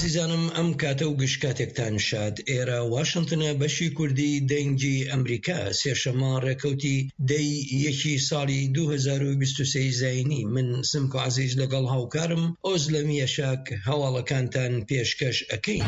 عزیزانم ئەم کاتە و گشتکاتێکتان شاد. ئێرە واشنتنە بەشی کوردی دەنگی ئەمریکا سێشەمە ڕێکەوتی دەی یەکی ساڵی 2023 زاینی. من سمکۆ عزیز لەگەڵ هاوکارم ئۆزلەمیە شاک هەواڵەکانتان پێشکەش ئەکەین.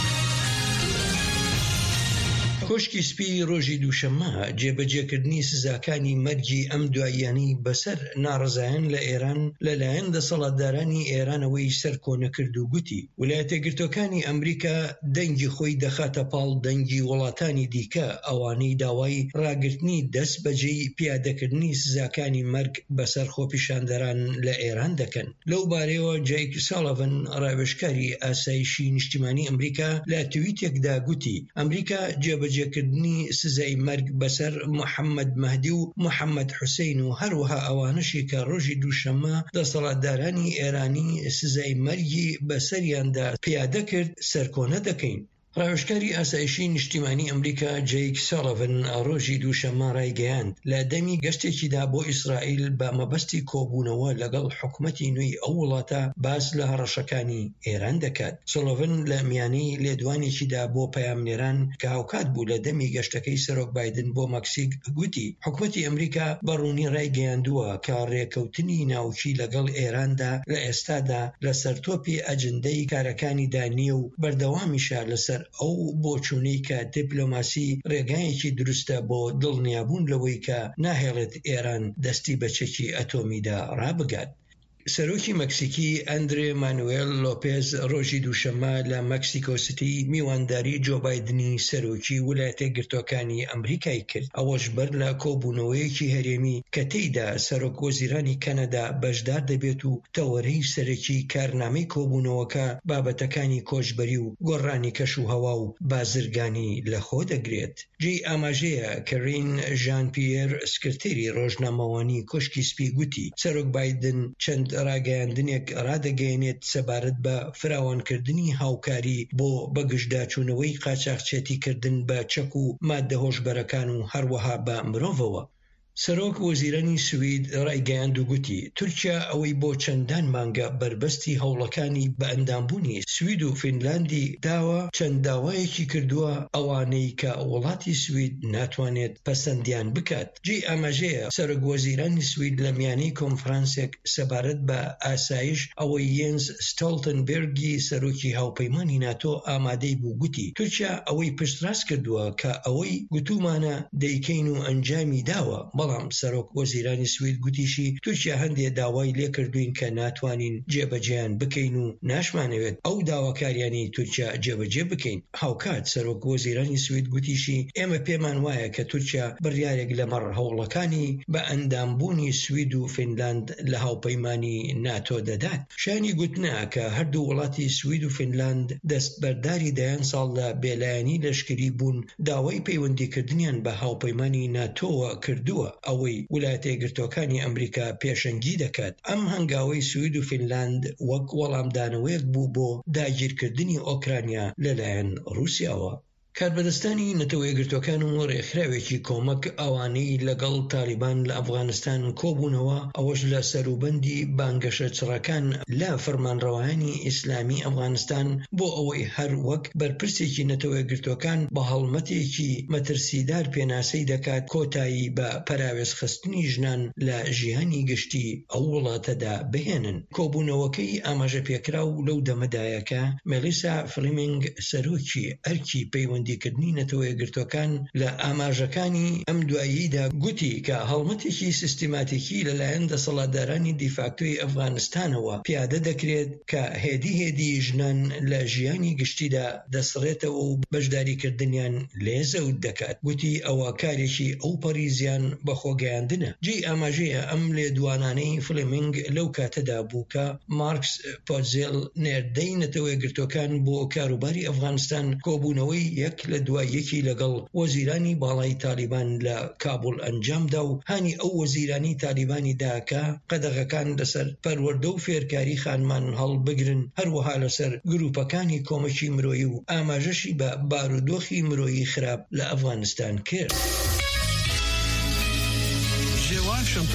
کۆشکی سپی ڕۆژی دووشەممە جێبەجێکردنی سزاکانی مەرجی ئەم دواییانی بەسەر ناڕزایەن لە ئێران لەلایەن دەسەڵاتدارانی ئێرانەوەی سەر کۆنە کرد و گوتی ویلایەتە یەکگرتووەکانی ئەمریکا دەنگی خۆی دەخاتە پاڵ دەنگی وڵاتانی دیکە ئەوانەی داوای ڕاگرتنی دەست بەجێی پیادەکردنی سزاکانی مەرگ بەسەر خۆپیشاندەران لە ئێران دەکەن. لەو بارەیەوە جایک ساڵڤن ڕاوێژکاری ئاسایشی نیشتیمانی ئەمریکا لە تویتێکدا گوتی ئەمریکا جێبەجێکردنی سزای مەرگ بەسەر محەممەد مەهدی و محەممەد حوسین و هەروەها ئەوانشی کە ڕۆژی دووشەممە دەسەڵاتدارانی ئێرانی سزای مەرگی بەسەریاندا پیادە کرد سەرکۆنە دەکەین. ڕاوێژکاری ئاسایشی نیشتیمانی ئەمریکا جایک ساڵڤن ڕۆژی دووشەممە ڕایگەیاند لە دەمی گەشتێکیدا بۆ ئیسرائیل بە مەبەستی کۆبوونەوە لەگەڵ حکومەتی نوێی ئەو وڵاتە باس لە هەڕەشەکانی ئێران دەکات. ساڵڤن لە میانەی لێدوانێکیدا بۆ پەیامنێران کە هاوکات بوو لە دەمی گەشتەکەی سەرۆک بایدن بۆ مەکسیک گوتی حکومەتی ئەمریکا بەڕوونی ڕایگەیاندووە کە ڕێکەوتنی ناوچی لەگەڵ ئێراندا لە ئێستادا لە سەرتۆپی ئەجندەی کارەکانیدا نییە و بەردەوامیشە لەسەر ئەو بۆچوونەی کە دیپلۆماسی ڕێگایەکی دروستە بۆ دڵنیابوون لەوەی کە ناهێڵێت ئێران دەستی بە چەکی ئەتۆمیدا ڕابگات. سەرۆکی مەکسیکی ئەندرێ مانوێل لۆپێز ڕۆژی دووشەممە لە مەکسیکۆ سیتی میوانداری جۆ بایدنی سەرۆکی ویلایەتە یەکگرتووەکانی ئەمریکای کرد. ئەوەش بەر لە کۆبوونەوەیەکی هەرێمی کە تێیدا سەرۆک وەزیرانی کەنەدا بەشدار دەبێت و تەوەرەی سەرەکی کارنامەی کۆبوونەوەکە بابەتەکانی کۆچبەری و گۆڕانی کەش و هەوا و بازرگانی لەخۆ دەگرێت. جێی ئاماژەیە کەرین ژان پیر سکرتێری ڕۆژنامەوانی کۆشکی سپی گوتی سەرۆک بایدن چەند ڕاگەیاندنێک ڕادەگەیەنێت سەبارەت بە فراوانکردنی هاوکاری بۆ بەگشتداچوونەوەی قاچاقچێتیکردن بە چەک و ماددە هۆشبەرەکان و هەروەها بە مرۆڤەوە. سەرۆک وەزیرانی سوید ڕایگەیاند و گوتی تورکیا ئەوەی بۆ چەندان مانگە بربەستی هەوڵەکانی بە ئەندامبوونی سوید و فینلاندی داوە چەند داوایەکی کردووە ئەوانەی کە وڵاتی سوید ناتوانێت پەسەندیان بکات. جێی ئاماژەیە سەرۆک وەزیرانی سوید لە میانەی کۆنفرانسێک سەبارەت بە ئاسایش ئەوەی یێنس ستۆڵتنبێرگی سەرۆکی هاوپەیمانی ناتۆ ئامادەی بوو گوتی تورکیا ئەوەی پشتڕاست کردووە کە ئەوەی گوتومانە دەیکەین و ئەنجامی داوە. بەڵام سەرۆک وەزیرانی سوید گوتیشی تورکیا هەندێک داوای لێ کردوین کە ناتوانین جێبەجێیان بکەین و ناشمانەوێت ئەو داواکاریانی تورکیا جێبەجێ بکەین. هاوکات سەرۆک وەزیرانی سوید گوتیشی ئێمە پێمان وایە کە تورکیا بڕیارێک لەمەڕ هەوڵەکانی بە ئەندامبوونی سوید و فینلاند لە هاوپەیمانی ناتۆ دەدات. شانی گوتنا کە هەردوو وڵاتی سوید و فینلاند دەستبەرداری دەیان ساڵ لە بێلایەنی لەشکری بوون داوای پەیوەندیکردنیان بە هاوپەیمانی ناتۆوە کردووە ئەوەی ویلایەتە یەکگرتووەکانی ئەمریکا پێشەنگی دەکات. ئەم هەنگاوەی سوید و فینلاند وەک وەڵامدانەوەیەک بوو بۆ داگیرکردنی ئۆکرانیا لەلایەن رووسیاوە. کاربەدەستانی نەتەوە یەکگرتووەکان و ڕێکخراوێکی کۆمەک ئەوانەی لەگەڵ تالیبان لە ئەفغانستان کۆبوونەوە ئەوەش لە سەروبەندی بانگەشە چڕەکان لە فەرمانڕەوایانی ئیسلامی ئەفغانستان بۆ ئەوەی هەر وەک بەرپرسێکی نەتەوە یەکگرتووەکان بە هەڵمەتێکی مەترسیدار پێناسەی دەکات کۆتایی بە پەراوێزخستنی ژنان لە ژیانی گشتی ئەو وڵاتەدا بهێنن. کۆبوونەوەکەی ئاماژە پێکراو لەو دەمەدایەکە مێلیسا فلیمنگ سەرۆکی ئەرکی پەیوەندیکردنی نەتەوە یەکگرتووەکان لە ئاماژەکانی ئەم دواییدا گوتی کە هەڵمەتێکی سیستماتیکی لەلایەن دەسەڵاتدارانی دیفاکتۆی ئەفغانستانەوە پیادە دەکرێت کە هێدی ژنان لە ژیانی گشتیدا دەسڕێتەوە و بەشداریکردنیان لێزەوت دەکات. گوتی ئەوە کارێکی ئەو پەریزیان بەخۆگەیاندنە. جێی ئاماژەیە ئەم لێدوانانەی فلیمنگ لەو کاتەدا بوو کە مارکس پۆتزێل نێردەی نەتەوە یەکگرتووەکان بۆ کاروباری ئەفغانستان کۆبوونەوەی یەک لە دوای یەکی لەگەڵ وەزیرانی باڵای تالیبان لە کابل ئەنجامدا و هانی ئەو وەزیرانی تالیبانیدا کە قەدەغەکان لەسەر پەروەردە و فێرکاری خانمان هەڵبگرن هەروەها لەسەر گروپەکانی کۆمەکی مرۆیی و ئاماژەشی بە بارودۆخی مرۆیی خراپ لە ئەفغانستان کرد.